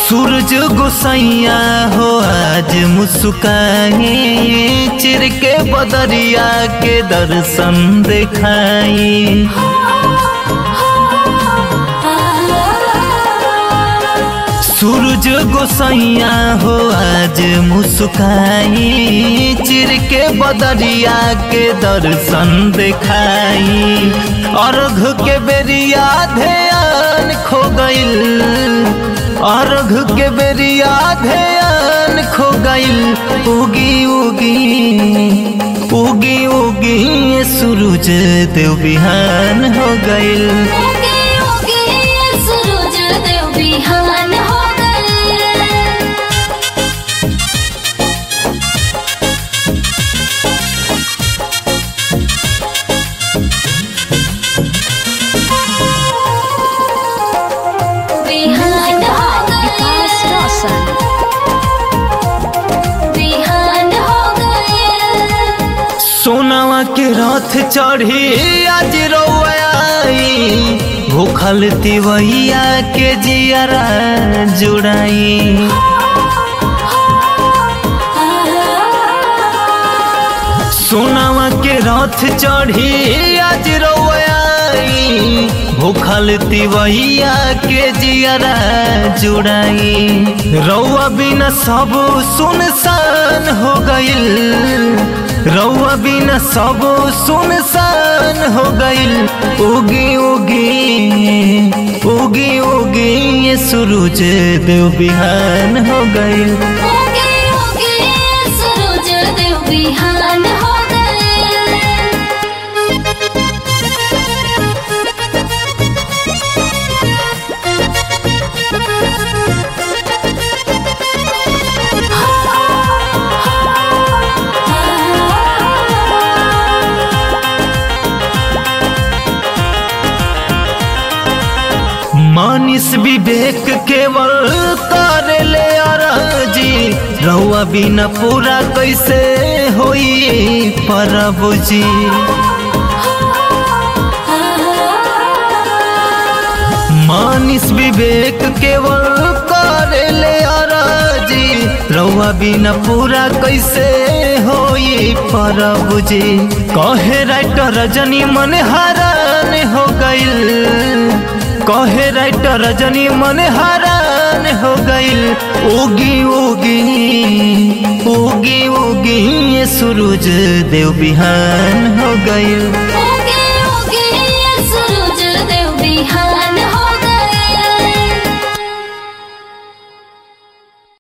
सूरज गोसैया हो आज मुस्काए, चिर के बदरिया के दर्शन दिखाई। सूरज गोसैया हो आज मुस्काई, चिर के बदरिया के दर्शन दिखाई। अर्घ के बेरिया ध्यान खो गइल, अर्घ के बेरिया ध्यान खो गइल। उगी उगी उगी उगी सूरज देव बिहान हो गइल। उगी उगी सूरज देव बिहान हो गइल। बिहान हो गइल। बिहान हो गइल। सोनावा के रथ चढ़ी आज रउआई, भूखल तिवैया के जियरा जुड़ाई। सोनावा के रथ चढ़ी आज रउआई, भूखल तिवैया के जियरा जुड़ाई। रउआ बिना सब सुनसान हो गइल, रउआ बिना सब सुनसान हो गइल। उगी उगी उगी उगी ये सूरज देव बिहान हो गइल। उगी उगी सूरज देव बिहान हो गइल। मानिस विवेक केवल कर ले अरजी, रउआ बिना पूरा कैसे होई परब जी। मानिस विवेक केवल कर ले अरजी, रउआ बिना पूरा कैसे होई परब जी। कहे राइटर रजनी मन हैरान हो गइल, कहे राइटर रजनी मन हैरान हो गइल। उगी उगी उगी उगी ये सूरज देव बिहान हो गइल।